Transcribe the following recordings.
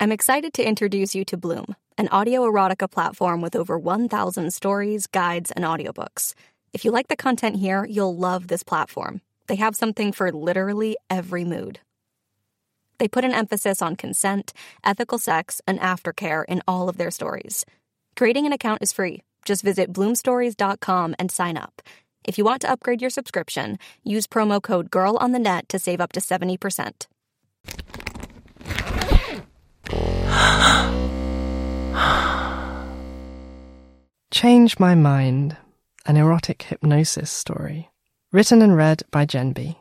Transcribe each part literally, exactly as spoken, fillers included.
I'm excited to introduce you to Bloom, an audio erotica platform with over one thousand stories, guides, and audiobooks. If you like the content here, you'll love this platform. They have something for literally every mood. They put an emphasis on consent, ethical sex, and aftercare in all of their stories. Creating an account is free. Just visit bloom stories dot com and sign up. If you want to upgrade your subscription, use promo code GIRLONTHENET to save up to seventy percent. Change My Mind, an erotic hypnosis story. Written and read by Jen B.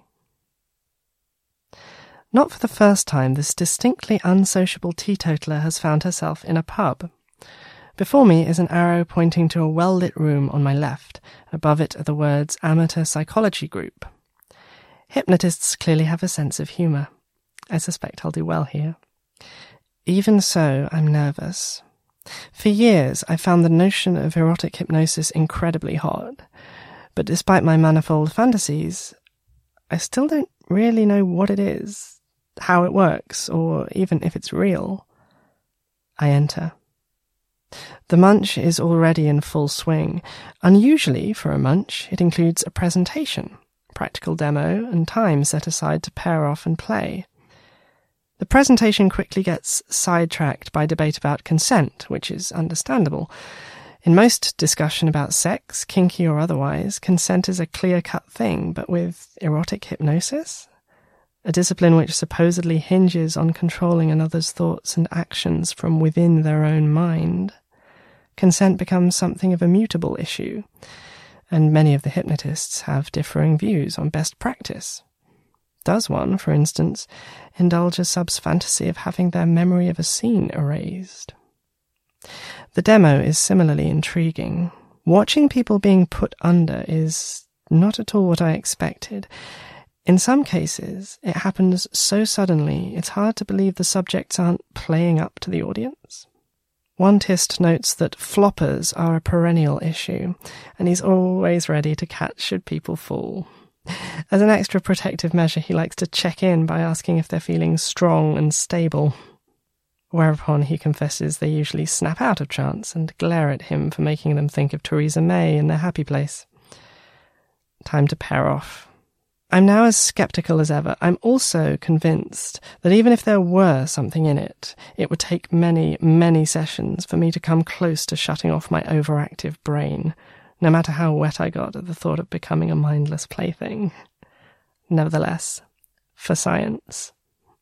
Not for the first time, this distinctly unsociable teetotaler has found herself in a pub. Before me is an arrow pointing to a well-lit room on my left. Above it are the words Amateur Psychology Group. Hypnotists clearly have a sense of humour. I suspect I'll do well here. Even so, I'm nervous. For years, I found the notion of erotic hypnosis incredibly hot. But despite my manifold fantasies, I still don't really know what it is, how it works, or even if it's real. I enter. The munch is already in full swing. Unusually for a munch, it includes a presentation, practical demo, and time set aside to pair off and play. The presentation quickly gets sidetracked by debate about consent, which is understandable. In most discussion about sex, kinky or otherwise, consent is a clear-cut thing, but with erotic hypnosis? A discipline which supposedly hinges on controlling another's thoughts and actions from within their own mind. Consent becomes something of a mutable issue, and many of the hypnotists have differing views on best practice. Does one, for instance, indulge a sub's fantasy of having their memory of a scene erased? The demo is similarly intriguing. Watching people being put under is not at all what I expected. In some cases, it happens so suddenly it's hard to believe the subjects aren't playing up to the audience. One tist notes that floppers are a perennial issue, and he's always ready to catch should people fall. As an extra protective measure, he likes to check in by asking if they're feeling strong and stable, whereupon he confesses they usually snap out of trance and glare at him for making them think of Theresa May in their happy place. Time to pair off. I'm now as sceptical as ever. I'm also convinced that even if there were something in it, it would take many, many sessions for me to come close to shutting off my overactive brain, no matter how wet I got at the thought of becoming a mindless plaything. Nevertheless, for science.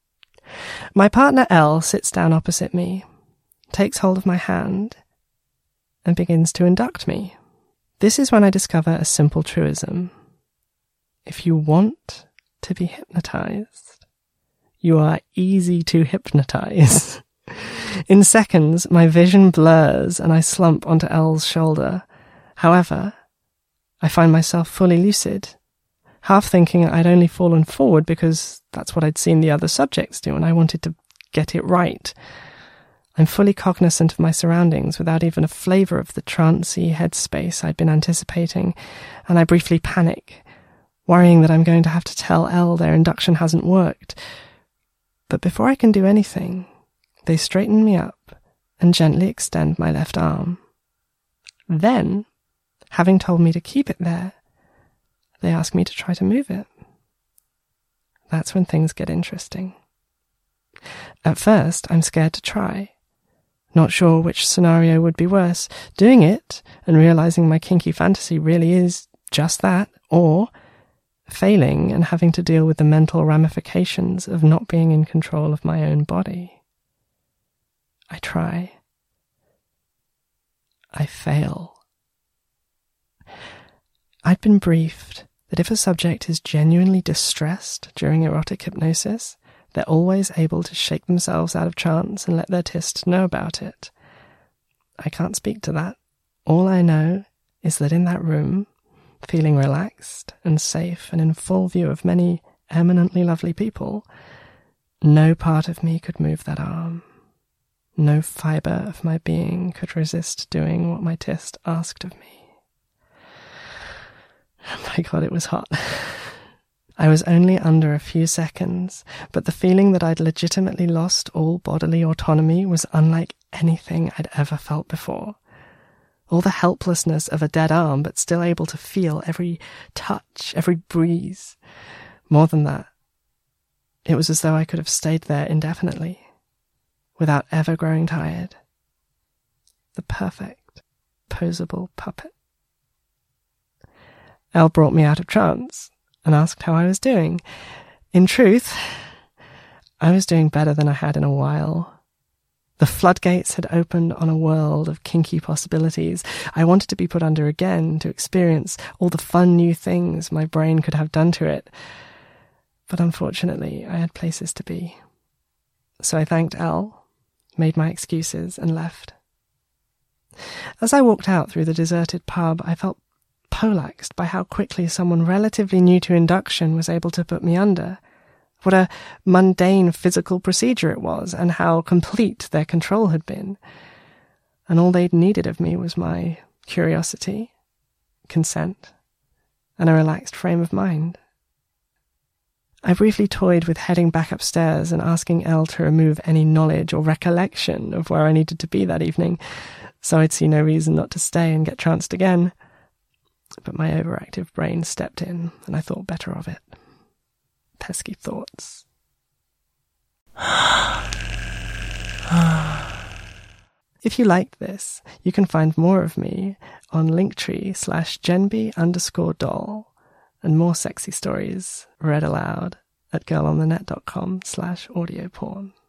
My partner Elle sits down opposite me, takes hold of my hand, and begins to induct me. This is when I discover a simple truism. If you want to be hypnotized, you are easy to hypnotize. In seconds, my vision blurs and I slump onto Elle's shoulder. However, I find myself fully lucid, half thinking I'd only fallen forward because that's what I'd seen the other subjects do and I wanted to get it right. I'm fully cognizant of my surroundings without even a flavour of the trancey headspace I'd been anticipating, and I briefly panic, worrying that I'm going to have to tell Elle their induction hasn't worked. But before I can do anything, they straighten me up and gently extend my left arm. Then, having told me to keep it there, they ask me to try to move it. That's when things get interesting. At first, I'm scared to try. Not sure which scenario would be worse, doing it and realizing my kinky fantasy really is just that, or failing and having to deal with the mental ramifications of not being in control of my own body. I try. I fail. I'd been briefed that if a subject is genuinely distressed during erotic hypnosis, they're always able to shake themselves out of trance and let their tyst know about it. I can't speak to that. All I know is that in that room, feeling relaxed and safe and in full view of many eminently lovely people, no part of me could move that arm. No fibre of my being could resist doing what my tyst asked of me. Oh my God, it was hot. I was only under a few seconds, but the feeling that I'd legitimately lost all bodily autonomy was unlike anything I'd ever felt before. All the helplessness of a dead arm, but still able to feel every touch, every breeze. More than that, it was as though I could have stayed there indefinitely, without ever growing tired. The perfect, posable puppet. Elle brought me out of trance and asked how I was doing. In truth, I was doing better than I had in a while. The floodgates had opened on a world of kinky possibilities. I wanted to be put under again, to experience all the fun new things my brain could have done to it. But unfortunately, I had places to be. So I thanked Elle, made my excuses, and left. As I walked out through the deserted pub, I felt poleaxed by how quickly someone relatively new to induction was able to put me under. What a mundane physical procedure it was, and how complete their control had been. And all they'd needed of me was my curiosity, consent, and a relaxed frame of mind. I briefly toyed with heading back upstairs and asking Elle to remove any knowledge or recollection of where I needed to be that evening, so I'd see no reason not to stay and get tranced again. But my overactive brain stepped in, and I thought better of it. Pesky thoughts. If you liked this, you can find more of me on Linktree slash Genby underscore doll, and more sexy stories read aloud at girlonthenet.com slash audio porn.